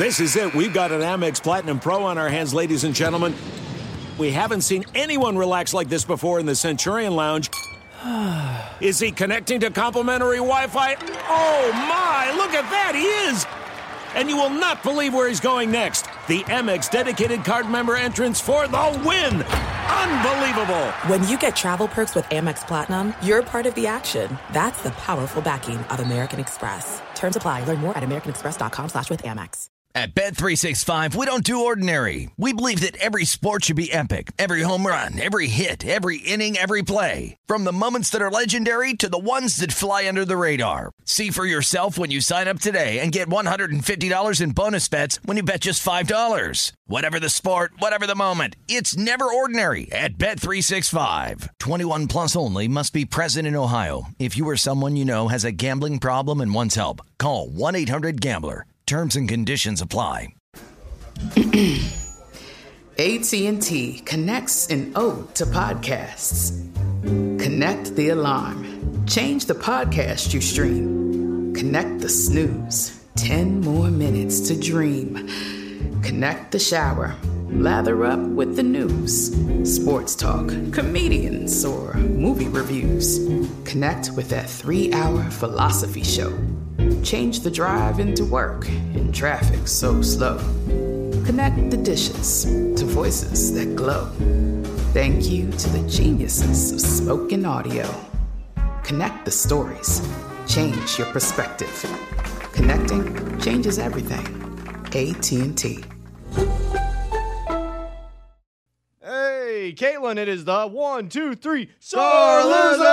This is it. We've got an Amex Platinum Pro on our hands, ladies and gentlemen. We haven't seen anyone relax like this before in the Centurion Lounge. Is he connecting to complimentary Wi-Fi? Oh, my. Look at that. He is. And you will not believe where he's going next. The Amex dedicated card member entrance for the win. Unbelievable. When you get travel perks with Amex Platinum, you're part of the action. That's the powerful backing of American Express. Terms apply. Learn more at americanexpress.com/withAmex. At Bet365, we don't do ordinary. We believe that every sport should be epic. Every home run, every hit, every inning, every play. From the moments that are legendary to the ones that fly under the radar. See for yourself when you sign up today and get $150 in bonus bets when you bet just $5. Whatever the sport, whatever the moment, it's never ordinary at Bet365. 21 plus only. Must be present in Ohio. If you or someone you know has a gambling problem and wants help, call 1-800-GAMBLER. Terms and conditions apply. AT&T connects an ode to podcasts. Connect the alarm. Change the podcast you stream. Connect the snooze. 10 more minutes to dream. Connect the shower. Lather up with the news. Sports talk, comedians, or movie reviews. Connect with that 3-hour philosophy show. Change the drive into work in traffic so slow. Connect the dishes to voices that glow. Thank you to the geniuses of spoken audio. Connect the stories. Change your perspective. Connecting changes everything. AT&T. Hey, Caitlin, it is the 1, 2, 3 Sore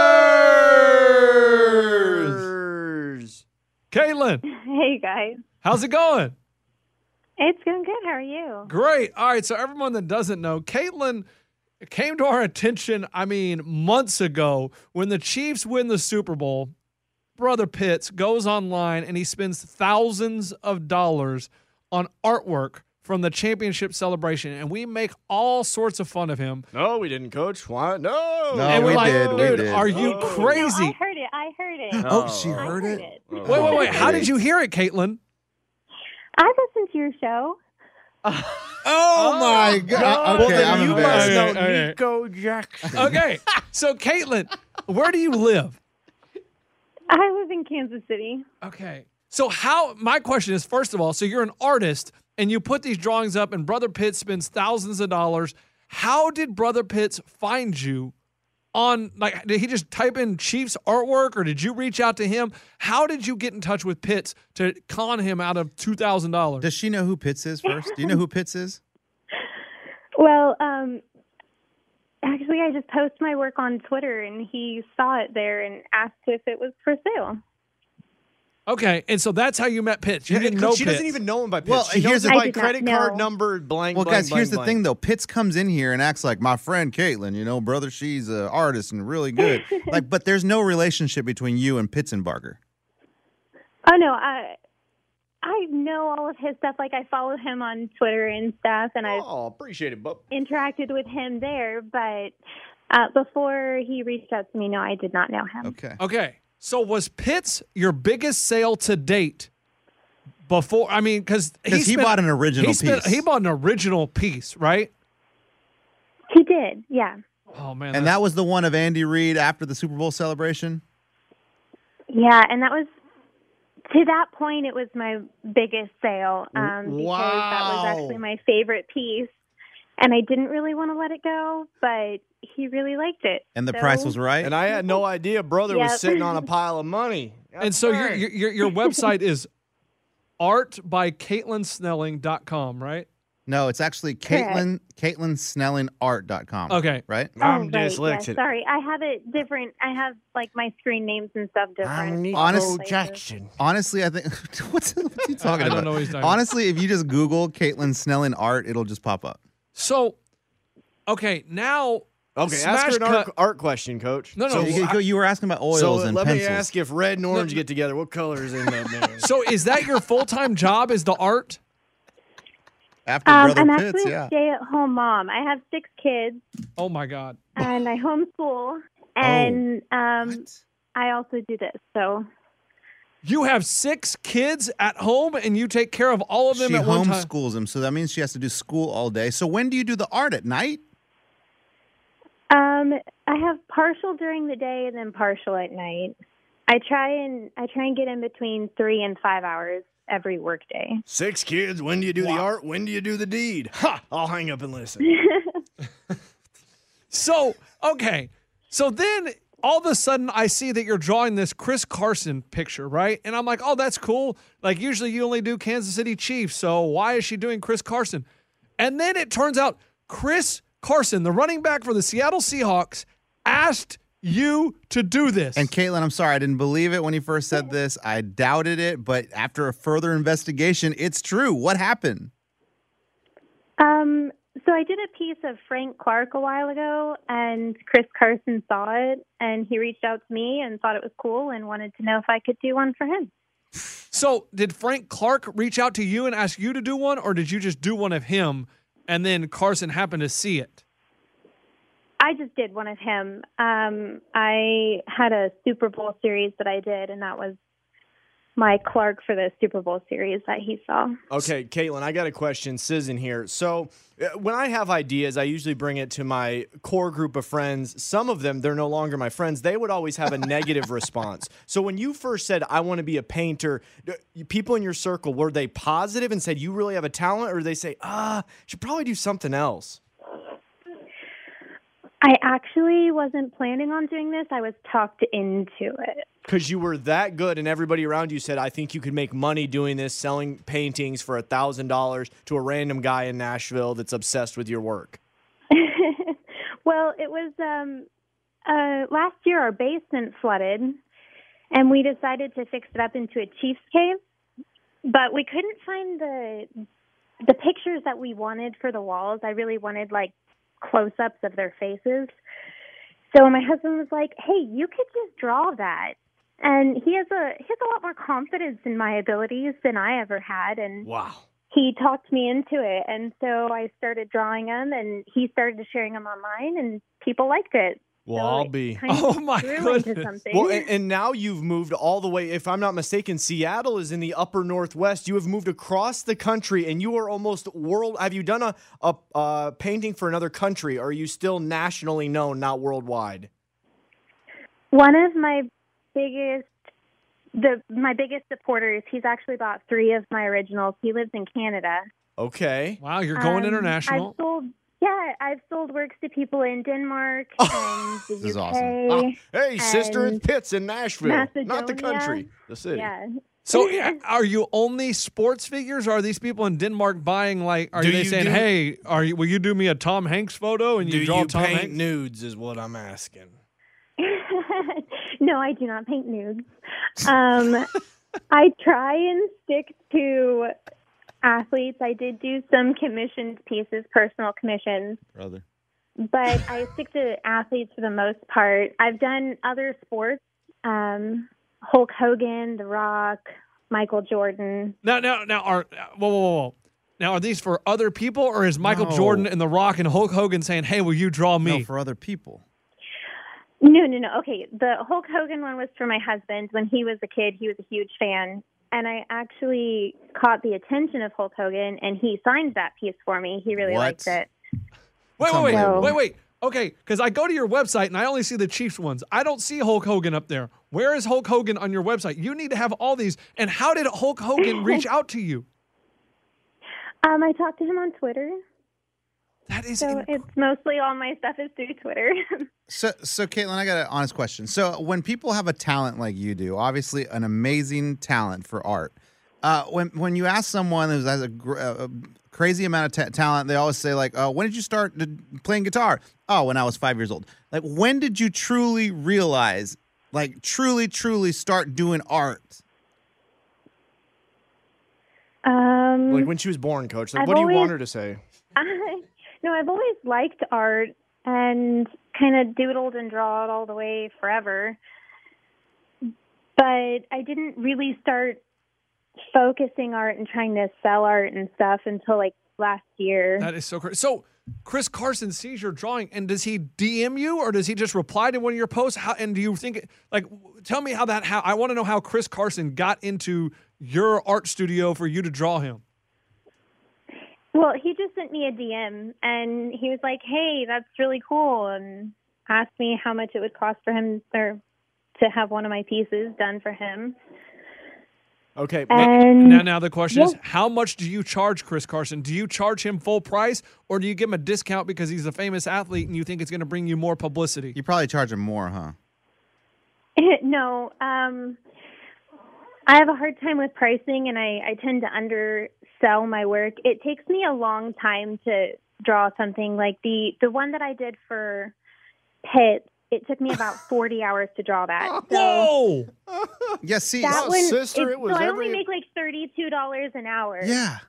Losers! Caitlin, Hey, guys. how's it going? It's going good. How are you? Great. All right, so everyone that doesn't know, Caitlin came to our attention, months ago when the Chiefs win the Super Bowl. Brother Pitts goes online and he spends thousands of dollars on artwork from the championship celebration, and we make all sorts of fun of him. No, we didn't, Coach. Why? No. And we're we like, did, we dude, did. are you No, crazy? I heard it. I heard it. Oh, she heard I it? Wait. How did you hear it, Caitlin? I listened to your show. Oh my God. Okay, Well, I'm then you embarrassed. must know Okay. Nico Jackson. Okay, so Caitlin, where do you live? I live in Kansas City. Okay. So my question is, first of all, so you're an artist and you put these drawings up and Brother Pitts spends thousands of dollars. How did Brother Pitts find you did he just type in Chiefs artwork or did you reach out to him? How did you get in touch with Pitts to con him out of $2,000? Does she know who Pitts is first? Do you know who Pitts is? Well, actually, I just post my work on Twitter, and he saw it there and asked if it was for sale. Okay, and so that's how you met Pitts. You didn't know She Pitts. doesn't even know him by Pitts. Well, she here's knows him the- by I did not credit card know. number blank, Well, blank, guys, here's blank, the thing, though. Pitts comes in here and acts like my friend Caitlin, brother, she's an artist and really good. But there's no relationship between you and Pitzenbarger. Oh, no, I know all of his stuff. Like, I follow him on Twitter and stuff, and I've Oh, appreciate it, bub. interacted with him there. But before he reached out to me, no, I did not know him. Okay, so was Pitts your biggest sale to date? Because he bought an original piece. He bought an original piece, right? He did, yeah. Oh man, And that was the one of Andy Reid after the Super Bowl celebration? Yeah, and that was, to that point, it was my biggest sale because that was actually my favorite piece. And I didn't really want to let it go, but he really liked it. And the So- price was right? And I had no idea brother Yep. was sitting on a pile of money. And so your website is artbycaitlinsnelling.com, right? No, it's actually Correct. CaitlinSnellingArt.com. Okay. Right? I'm right, dyslexic. yes, sorry, I have it different. I have like my screen names and stuff different. I'm Nico Honest- Jackson. Honestly, I think what's he talking I about? don't know what he's talking about. Honestly, if you just Google Caitlin Snelling art, it'll just pop up. So, okay, now Okay, Smash ask her an Cut- art question, Coach. No, So you were asking about oils So and let pencils. me ask you, if red and orange get together, what colors end up there? So is that your full-time job? Is the art? After Brother I'm Pitts, actually yeah. a stay-at-home mom. I have 6 kids, Oh my God! and I homeschool, and What? I also do this. So You have 6 kids at home, and you take care of all of them She at one time? homeschools them, so that means she has to do school all day. So when do you do the art? At night? I have partial during the day and then partial at night. I try and get in between 3 and 5 hours every workday. 6 kids. When do you do the art? When do you do the deed? Ha! I'll hang up and listen. So, okay. So then all of a sudden I see that you're drawing this Chris Carson picture, right? And I'm like, oh, that's cool. Like, usually you only do Kansas City Chiefs, so why is she doing Chris Carson? And then it turns out Chris Carson, the running back for the Seattle Seahawks, asked you to do this. And Caitlin, I'm sorry, I didn't believe it when he first said this. I doubted it, but after a further investigation, it's true. What happened? So I did a piece of Frank Clark a while ago, and Chris Carson saw it, and he reached out to me and thought it was cool and wanted to know if I could do one for him. So did Frank Clark reach out to you and ask you to do one, or did you just do one of him and then Carson happened to see it? I just did one of him. I had a Super Bowl series that I did, and that was my Clark for the Super Bowl series that he saw. Okay, Caitlin, I got a question. Sizzin here. So when I have ideas, I usually bring it to my core group of friends. Some of them, they're no longer my friends. They would always have a negative response. So when you first said, I want to be a painter, people in your circle, were they positive and said, you really have a talent? Or did they say, you should probably do something else? I actually wasn't planning on doing this. I was talked into it. Because you were that good and everybody around you said, I think you could make money doing this, selling paintings for $1,000 to a random guy in Nashville that's obsessed with your work. Well, it was last year our basement flooded, and we decided to fix it up into a Chief's cave. But we couldn't find the pictures that we wanted for the walls. I really wanted, like, close-ups of their faces. So my husband was like, hey, you could just draw that. And he has a lot more confidence in my abilities than I ever had. And wow. He talked me into it. And so I started drawing them, and he started sharing them online, and people liked it. Well, so I'll be. Oh, my goodness. Well, and now you've moved all the way. If I'm not mistaken, Seattle is in the upper Northwest. You have moved across the country, and you are almost world. Have you done a painting for another country? Or are you still nationally known, not worldwide? One of my biggest supporters, he's actually bought 3 of my originals. He lives in Canada. Okay. Wow, you're going international. I've sold works to people in Denmark and the UK. This is awesome. Hey, sister, it's Pitts in Nashville, Macedonia. not the country, the city. Yeah. So are you only sports figures, or are these people in Denmark buying, like, are Do they you saying, do- hey, will you do me a Tom Hanks photo and Do you draw you Tom paint Hanks? nudes is what I'm asking. No, I do not paint nudes. I try and stick to athletes. I did do some commissioned pieces, personal commissions. Brother. But I stick to athletes for the most part. I've done other sports, Hulk Hogan, The Rock, Michael Jordan. Now, whoa. Now, are these for other people, or is Michael No. Jordan and The Rock and Hulk Hogan saying, hey, will you draw me? No, for other people. No. Okay, the Hulk Hogan one was for my husband. When he was a kid, he was a huge fan. And I actually caught the attention of Hulk Hogan, and he signed that piece for me. He really liked it. Wait. Okay, because I go to your website and I only see the Chiefs ones. I don't see Hulk Hogan up there. Where is Hulk Hogan on your website? You need to have all these. And how did Hulk Hogan reach out to you? I talked to him on Twitter. That is So it's mostly all my stuff is through Twitter. So Caitlin, I got an honest question. So when people have a talent like you do, obviously an amazing talent for art, when you ask someone who has a crazy amount of talent, they always say, like, when did you start playing guitar? Oh, when I was 5 years old. Like, when did you truly realize, like, truly start doing art? Like when she was born, Coach. Like, what do you want her to say? I've always liked art and kind of doodled and drawed all the way forever. But I didn't really start focusing art and trying to sell art and stuff until like last year. That is so crazy. Chris Carson sees your drawing, and does he DM you, or does he just reply to one of your posts? And do you think, like, tell me how I want to know how Chris Carson got into your art studio for you to draw him. Well, he just sent me a DM, and he was like, hey, that's really cool, and asked me how much it would cost for him to have one of my pieces done for him. Okay. And Now the question is, how much do you charge Chris Carson? Do you charge him full price, or do you give him a discount because he's a famous athlete and you think it's going to bring you more publicity? You probably charge him more, huh? No. I have a hard time with pricing, and I tend to undersell my work. It takes me a long time to draw something like the one that I did for Pitt. It took me about 40 hours to draw that. So Whoa! Yeah, see, that one, sister, it was so I only make like $32 an hour. yeah.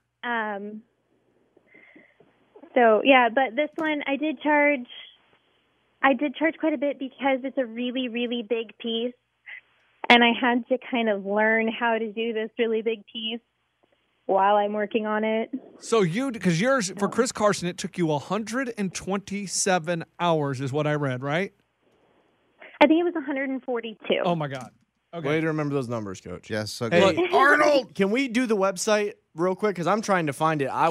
So yeah, but this one I did charge quite a bit because it's a really, really big piece, and I had to kind of learn how to do this really big piece while I'm working on it. So because yours for Chris Carson, it took you 127 hours, is what I read, right? I think it was 142. Oh my God. Okay. Way to remember those numbers, Coach. Yes, so Hey, good. Arnold, can we do the website real quick? Because I'm trying to find it.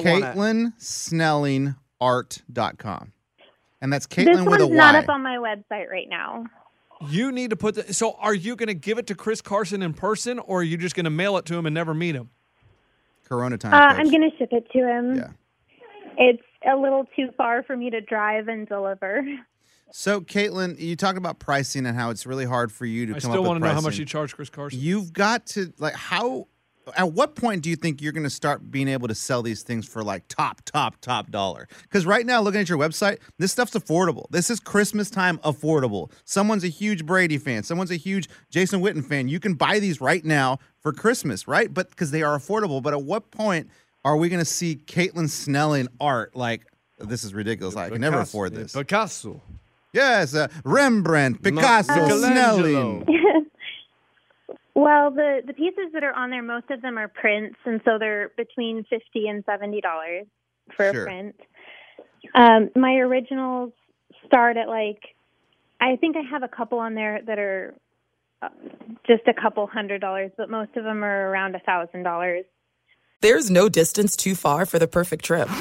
CaitlinSnellingArt.com. And that's This Caitlin with a one's not Y. up on my website right now. You need to put so are you going to give it to Chris Carson in person, or are you just going to mail it to him and never meet him? Corona time. I'm going to ship it to him. Yeah. It's a little too far for me to drive and deliver. So, Caitlin, you talk about pricing and how it's really hard for you to I come up still with want to know how pricing. much you charge Chris Carson. You've got to, at what point do you think you're going to start being able to sell these things for like top dollar? Because right now, looking at your website, this stuff's affordable. This is Christmas time affordable. Someone's a huge Brady fan. Someone's a huge Jason Witten fan. You can buy these right now for Christmas, right? But because they are affordable. But at what point are we going to see Caitlin Snelling art like, this is ridiculous. I can never afford this. Picasso. Yes, Rembrandt, Picasso, Michelangelo. Snelling. Well, the pieces that are on there, most of them are prints, and so they're between $50 and $70 for Sure. a print. My originals start at I think I have a couple on there that are just a couple $100, but most of them are around $1,000. There's no distance too far for the perfect trip.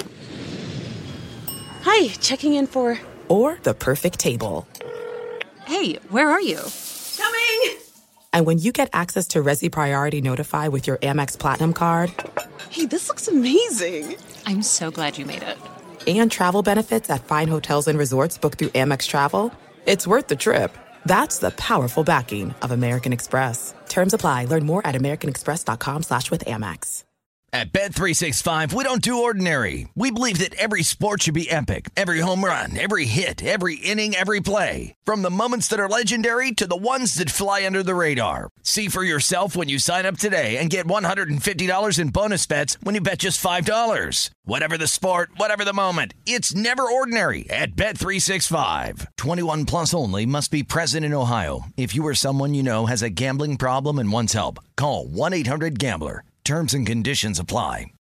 Hi, checking in for... Or the perfect table. Hey, where are you? Coming! And when you get access to Resi Priority Notify with your Amex Platinum card... Hey, this looks amazing. I'm so glad you made it. And travel benefits at fine hotels and resorts booked through Amex Travel, it's worth the trip. That's the powerful backing of American Express. Terms apply. Learn more at americanexpress.com/withAmex. At Bet365, we don't do ordinary. We believe that every sport should be epic. Every home run, every hit, every inning, every play. From the moments that are legendary to the ones that fly under the radar. See for yourself when you sign up today and get $150 in bonus bets when you bet just $5. Whatever the sport, whatever the moment, it's never ordinary at Bet365. 21 plus only. Must be present in Ohio. If you or someone you know has a gambling problem and wants help, call 1-800-GAMBLER. Terms and conditions apply.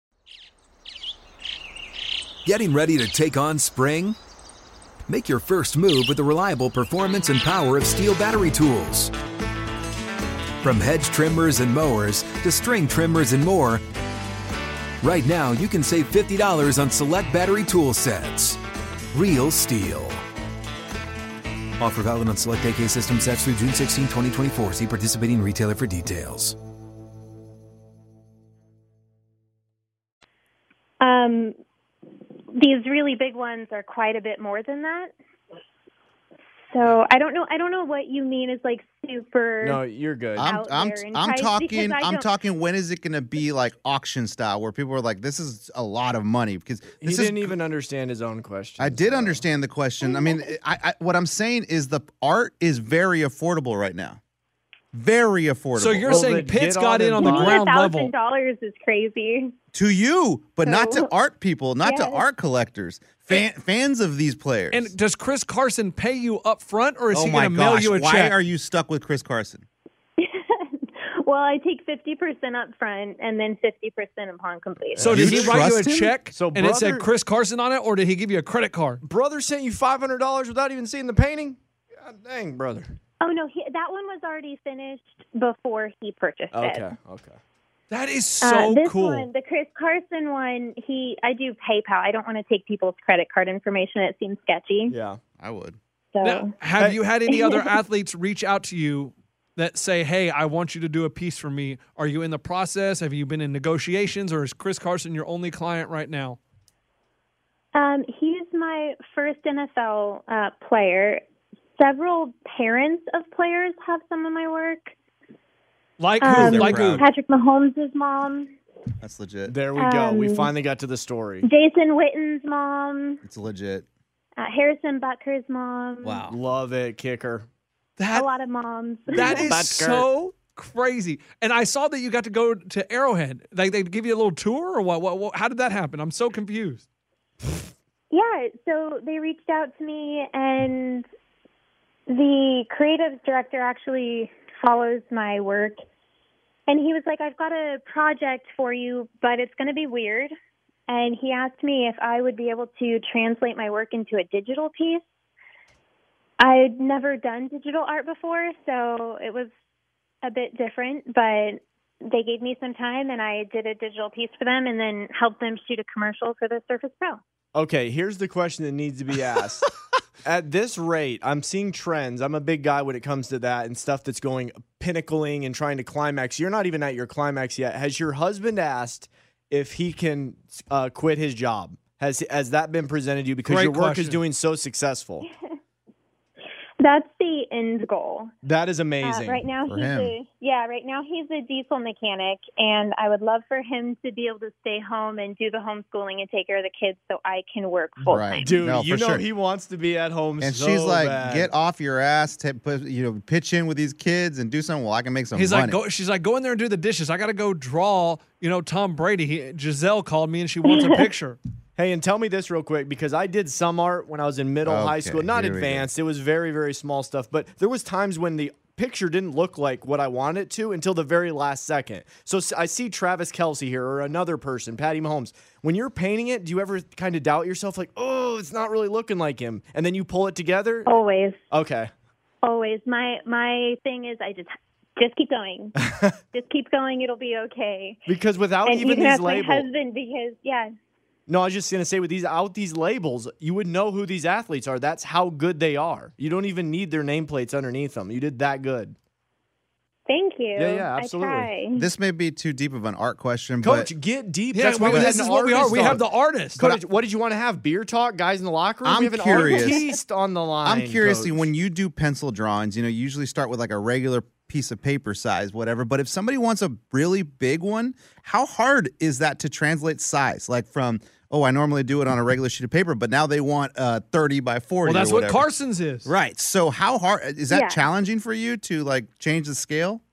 Getting ready to take on spring? Make your first move with the reliable performance and power of Steel battery tools. From hedge trimmers and mowers to string trimmers and more, right now you can save $50 on select battery tool sets. Real Steel. Offer valid on select AK system sets through June 16, 2024. See participating retailer for details. These really big ones are quite a bit more than that. So I don't know what you mean is like super. No, you're good. out I'm there in I'm price talking because I I'm don't- talking when is it going to be like auction style where people are like this is a lot of money because He this didn't is even understand his own question. I did understand the question. I mean, I what I'm saying is the art is very affordable right now. Very affordable. So you're Well, saying then Pitt's get got on in on and the buy- ground level. $1,000 is crazy. to you, but not to So- art people, not to Yes. art collectors, fans of these players. And does Chris Carson pay you up front, or is oh he my going to mail gosh, you a why check? are you stuck with Chris Carson? Well, I take 50% up front and then 50% upon completion. So did he write you a trust him? check So and it said brother- Chris Carson on it, or did he give you a credit card? Brother sent you $500 without even seeing the painting? God dang, brother. Oh, no, that one was already finished before he purchased it. Okay. That is so this cool. one, the Chris Carson one, I do PayPal. I don't want to take people's credit card information. It seems sketchy. Yeah. I would. So Now, have you had any other athletes reach out to you that say, hey, I want you to do a piece for me? Are you in the process? Have you been in negotiations, or is Chris Carson your only client right now? he's my first NFL player. Several parents of players have some of my work. Like who? Like who? Patrick Mahomes' mom. That's legit. There we go. We finally got to the story. Jason Witten's mom. It's legit. Harrison Butker's mom. Wow. Love it, kicker. A lot of moms. That is so crazy. And I saw that you got to go to Arrowhead. Like they give you a little tour, or what? How did that happen? I'm so confused. Yeah, so they reached out to me, and the creative director actually follows my work. And he was like, I've got a project for you, but it's going to be weird. And he asked me if I would be able to translate my work into a digital piece. I'd never done digital art before, so it was a bit different, but they gave me some time, and I did a digital piece for them and then helped them shoot a commercial for the Surface Pro. Okay, here's the question that needs to be asked. At this rate, I'm seeing trends. I'm a big guy when it comes to that and stuff that's going pinnacling and trying to climax. You're not even at your climax yet. Has your husband asked if he can quit his job? Has that been presented to you because Great your work is question. doing so successful? That's the end goal. That is amazing. Right now, for he's him. right now he's a diesel mechanic, and I would love for him to be able to stay home and do the homeschooling and take care of the kids, so I can work full time. Right. Dude, No, you for know sure. he wants to be at home And so she's like, bad. get off your ass, pitch in with these kids and do something. Well, I can make some He's money. like, she's like, go in there and do the dishes. I got to go draw, Tom Brady. Giselle called me and she wants a picture. Hey, and tell me this real quick, because I did some art when I was in middle, high Okay, school. Not here we go. advanced. It was very, very small stuff. But there was times when the picture didn't look like what I wanted it to until the very last second. So I see Travis Kelce here or another person, Patty Mahomes. When you're painting it, do you ever kind of doubt yourself like, oh, it's not really looking like him? And then you pull it together? Always. Okay. Always. My thing is I just keep going. Just keep going. It'll be okay. Because without And even you can these ask labels. my husband because, No, I was just going to say, with these labels, you would know who these athletes are. That's how good they are. You don't even need their nameplates underneath them. You did that good. Thank you. Yeah, absolutely. I try. This may be too deep of an art question, Coach, get deep. Yeah, That's why we had this an is what we are. artist We on. have the artist. Coach, what did you want to have? Beer talk? Guys in the locker room? I'm We have an curious. artist on the line. I'm curious, Coach. when you do pencil drawings, you usually start with like a regular piece of paper size, whatever. But if somebody wants a really big one, how hard is that to translate size? Like from, I normally do it on a regular sheet of paper, but now they want 30 by 40. Well, that's or what whatever. Carson's is. Right. So how hard is that Yeah. challenging for you to like change the scale?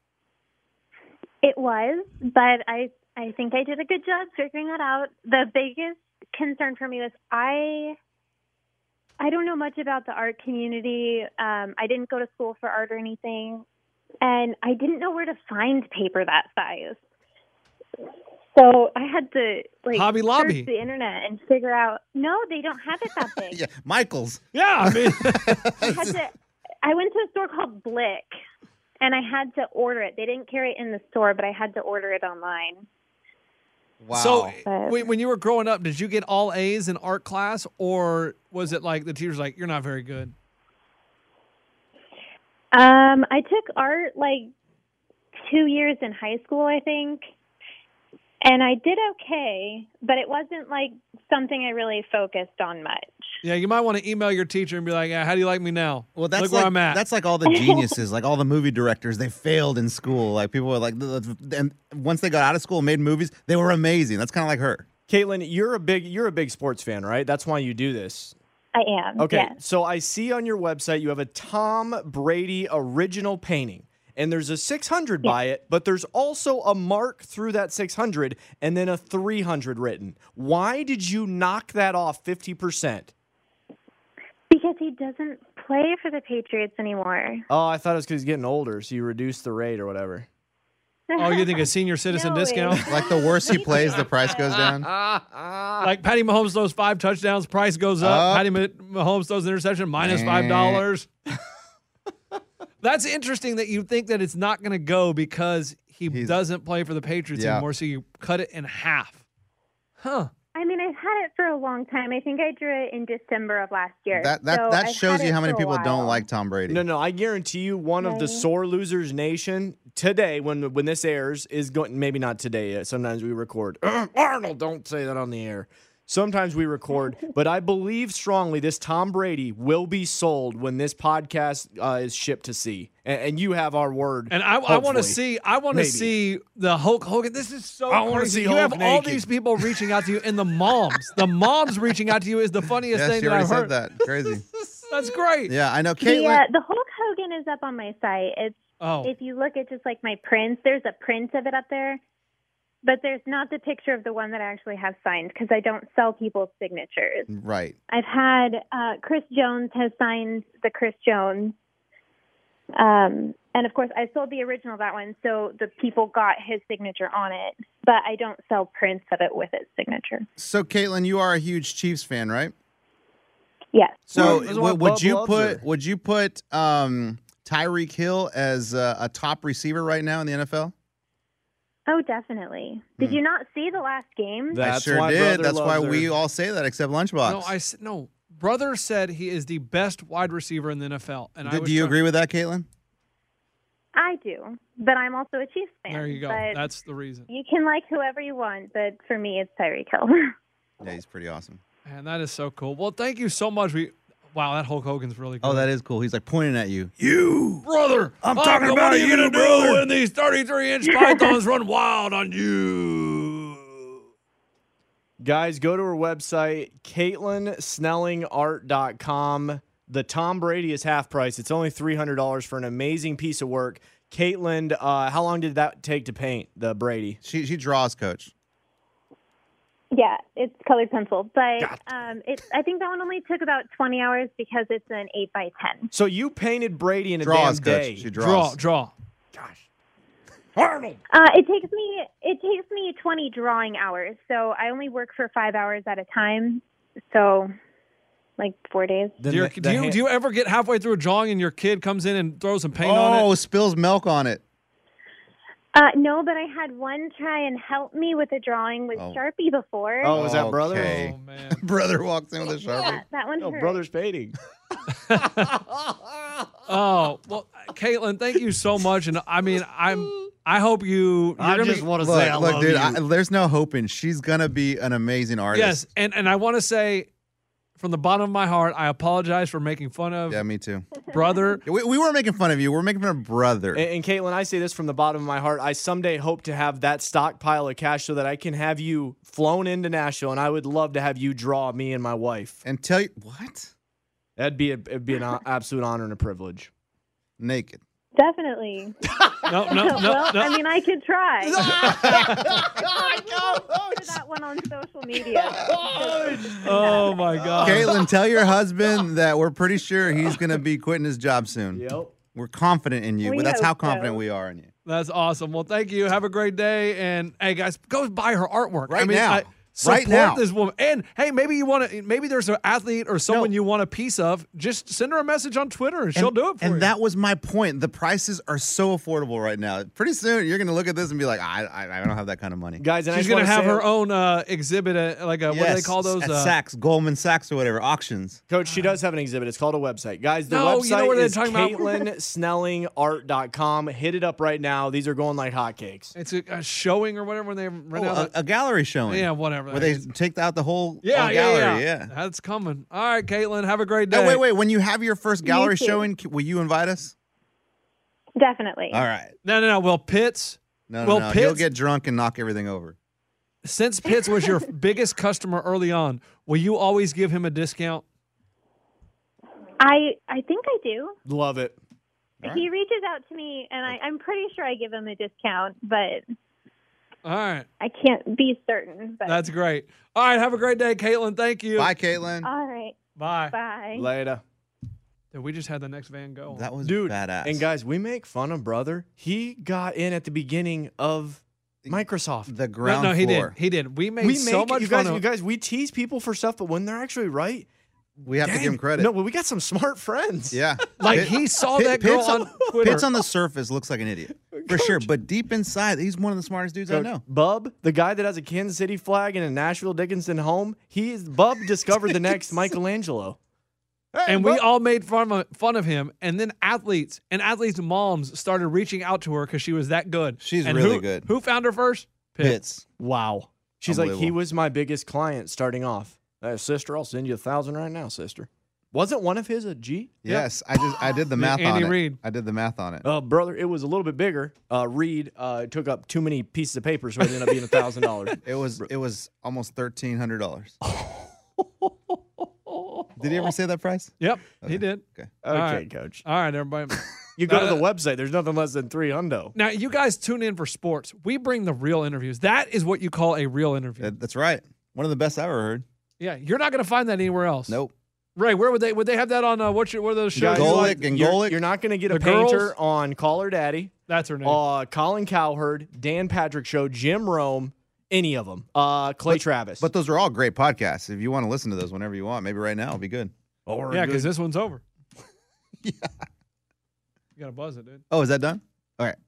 It was, but I think I did a good job figuring that out. The biggest concern for me was I don't know much about the art community. I didn't go to school for art or anything, and I didn't know where to find paper that size. So I had to Hobby Lobby. search the internet and figure out. No, they don't have it that big. Yeah, Michael's. Yeah, I mean, I went to a store called Blick, and I had to order it. They didn't carry it in the store, but I had to order it online. Wow. So when you were growing up, did you get all A's in art class, or was it like the teacher's like, you're not very good? I took art 2 years in high school, I think. And I did okay, but it wasn't something I really focused on much. Yeah, you might want to email your teacher and be like, yeah, how do you like me now? Well, that's Look like where I'm at. that's like all the geniuses, like all the movie directors. They failed in school. Like people were like, and once they got out of school and made movies, they were amazing. That's kind of like her. Caitlin, you're a big sports fan, right? That's why you do this. I am. Okay, Yes. so I see on your website you have a Tom Brady original painting. And there's a 600 by it, but there's also a mark through that 600 and then a 300 written. Why did you knock that off 50%? Because he doesn't play for the Patriots anymore. Oh, I thought it was because he's getting older, so you reduced the rate or whatever. Oh, you think a senior citizen No, discount? Like the worse he plays, the price goes down. Like Patty Mahomes throws 5 touchdowns, price goes up. Patty Mahomes throws an interception, minus $5. That's interesting that you think that it's not going to go because he doesn't play for the Patriots anymore, so you cut it in half. Huh. I mean, I've had it for a long time. I think I drew it in December of last year. That shows you how many people don't like Tom Brady. No, I guarantee you one of the sore losers nation today, when this airs, is going, maybe not today. Sometimes we record. Arnold, don't say that on the air. Sometimes we record, but I believe strongly this Tom Brady will be sold when this podcast is shipped to sea. And you have our word. And I want to see the Hulk Hogan. This is so I want to see you Hulk have naked. all these people reaching out to you, and the moms reaching out to you is the funniest thing you that already I've heard. said that. Crazy. That's great. Yeah, I know. Caitlin. The Hulk Hogan is up on my site. If you look at just like my prints, there's a print of it up there. But there's not the picture of the one that I actually have signed because I don't sell people's signatures. Right. I've had Chris Jones has signed the Chris Jones. And, of course, I sold the original of that one, so the people got his signature on it. But I don't sell prints of it with his signature. So, Caitlin, you are a huge Chiefs fan, right? Yes. So, That's why would Bub you loves her. put Tyreek Hill as a top receiver right now in the NFL? Oh, definitely. Did you not see the last game? I sure did. That's why we all say that, except Lunchbox. No. Brother said he is the best wide receiver in the NFL. And Do you agree with that, Caitlin? I do, but I'm also a Chiefs fan. There you go. But That's the reason. you can like whoever you want, but for me, it's Tyreek Hill. Yeah, he's pretty awesome. Man, that is so cool. Well, thank you so much. Wow, that Hulk Hogan's really good. Oh, that is cool. He's like pointing at you. You, brother. I'm talking about what are you, gonna brother. do when these 33-inch pythons run wild on you? Guys, go to her website, CaitlinSnellingArt.com. The Tom Brady is half price. It's only $300 for an amazing piece of work. Caitlin, how long did that take to paint the Brady? She draws, Coach. Yeah, it's colored pencil, but I think that one only took about 20 hours because it's an 8x10. So you painted Brady in a Draws, damn Coach. day. She draws. Draw. Arnold. It takes me 20 drawing hours, so I only work for 5 hours at a time. So, like 4 days. Do you ever get halfway through a drawing and your kid comes in and throws some paint on it? Oh, spills milk on it. No, but I had one try and help me with a drawing with Sharpie before. Oh, was that brother? Okay. Oh, man. Brother walks in with a Sharpie. Yeah, that one hurt. Brother's painting. Oh, well, Caitlin, thank you so much. And I mean, I hope you're gonna be, want to say I Look, love dude, you. there's no hoping. She's going to be an amazing artist. yes. And I want to say from the bottom of my heart, I apologize for making fun of Yeah, me too. brother. We weren't making fun of you. We're making fun of brother. And Caitlin, I say this from the bottom of my heart. I someday hope to have that stockpile of cash so that I can have you flown into Nashville, and I would love to have you draw me and my wife. And tell you, what? It'd be an absolute honor and a privilege. Naked. Definitely. No. Well, I mean, I could try. Put that one on social media. Oh, my God. Caitlin, tell your husband that we're pretty sure he's going to be quitting his job soon. Yep. We're confident in you. We That's hope how so. confident we are in you. That's awesome. Well, thank you. Have a great day. And hey, guys, go buy her artwork Right now. Right support now. this woman. And hey, maybe there's an athlete or someone you want a piece of. Just send her a message on Twitter and she'll do it for you. And that was my point. The prices are so affordable right now. Pretty soon, you're going to look at this and be like, I don't have that kind of money. Guys, and She's going to have her own exhibit, what do they call those? At Saks, Goldman Sachs or whatever, auctions. Coach, she does have an exhibit. It's called a website. Guys, the No, you know website what they're is talking about? CaitlinSnellingArt.com. Hit it up right now. These are going like hotcakes. It's a showing or whatever when they rent out. A gallery showing. Yeah, whatever. Where they take out the whole Yeah, gallery. yeah. That's coming. All right, Caitlin, have a great day. Oh, wait. When you have your first gallery too. showing, will you invite us? Definitely. All right. No. Well, Pitts, No. Pitts, He'll get drunk and knock everything over. since Pitts was your biggest customer early on, will you always give him a discount? I think I do. Love it. He reaches out to me, and I'm pretty sure I give him a discount, but All right. I can't be certain. But That's great. All right. Have a great day, Caitlin. Thank you. Bye, Caitlin. all right. Bye. Bye. Later. Dude, we just had the next Van Gogh. That was Dude, badass. and guys, we make fun of brother. He got in at the beginning of Microsoft. The ground No, he floor. did. He did. We made so much fun of you guys, we tease people for stuff, but when they're actually right, We have to give him credit. No, but we got some smart friends. Yeah. Like, he saw that girl on Twitter. Pitts on the surface looks like an idiot. For sure. But deep inside, he's one of the smartest dudes I know. Bub, the guy that has a Kansas City flag and a Nashville Dickinson home, Bub discovered the next Michelangelo. Hey, and Bub. we all made fun of him. And then athletes moms started reaching out to her because she was that good. She's and really good. Who found her first? Pitts. Wow. She's like, he Unbelievable. was my biggest client starting off. Sister, I'll send you 1,000 right now, sister. Wasn't one of his a G? Yes, I did the math Andy on it. Reid. I did the math on it. Brother, it was a little bit bigger. Reed took up too many pieces of paper, so it ended up being $1,000. It was almost $1,300. Did he ever say that price? Yep, Okay. he did. Okay. Okay, right. Coach. All right, everybody. You go to the website. There's nothing less than $300. Now, you guys tune in for sports. We bring the real interviews. That is what you call a real interview. That's right. One of the best I ever heard. Yeah, you're not going to find that anywhere else. Nope. Ray, where would they have that on? What are those shows? Guys, Golick and Golick. You're not going to get a The girls? painter on Call Her Daddy. That's her name. Colin Cowherd, Dan Patrick Show, Jim Rome, any of them. Clay Travis. But those are all great podcasts. If you want to listen to those whenever you want, maybe right now it'll be good. Yeah, because this one's over. Yeah. You got to buzz it, dude. Oh, is that done? All right.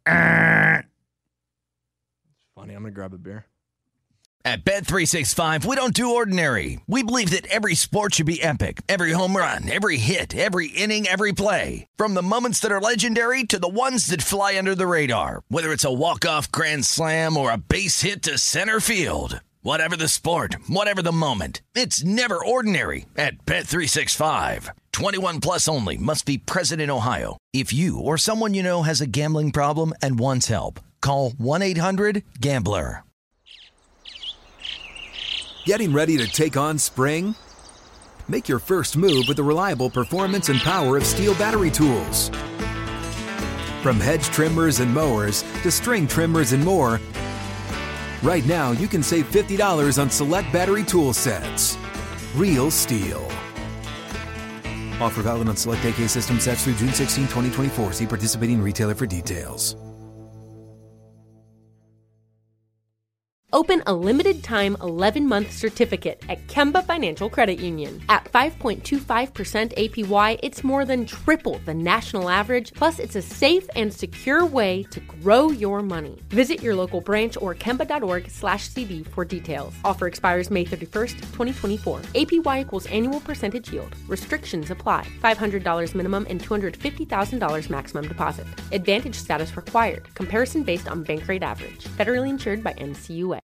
Funny, I'm going to grab a beer. At Bet365, we don't do ordinary. We believe that every sport should be epic. Every home run, every hit, every inning, every play. From the moments that are legendary to the ones that fly under the radar. Whether it's a walk-off grand slam or a base hit to center field. Whatever the sport, whatever the moment. It's never ordinary at Bet365. 21 plus only. Must be present in Ohio. If you or someone you know has a gambling problem and wants help, call 1-800-GAMBLER. Getting ready to take on spring? Make your first move with the reliable performance and power of Steel battery tools. From hedge trimmers and mowers to string trimmers and more, right now you can save $50 on select battery tool sets. Real Steel. Offer valid on select AK system sets through June 16, 2024. See participating retailer for details. Open a limited-time 11-month certificate at Kemba Financial Credit Union. At 5.25% APY, it's more than triple the national average, plus it's a safe and secure way to grow your money. Visit your local branch or kemba.org/cb for details. Offer expires May 31st, 2024. APY equals annual percentage yield. Restrictions apply. $500 minimum and $250,000 maximum deposit. Advantage status required. Comparison based on bank rate average. Federally insured by NCUA.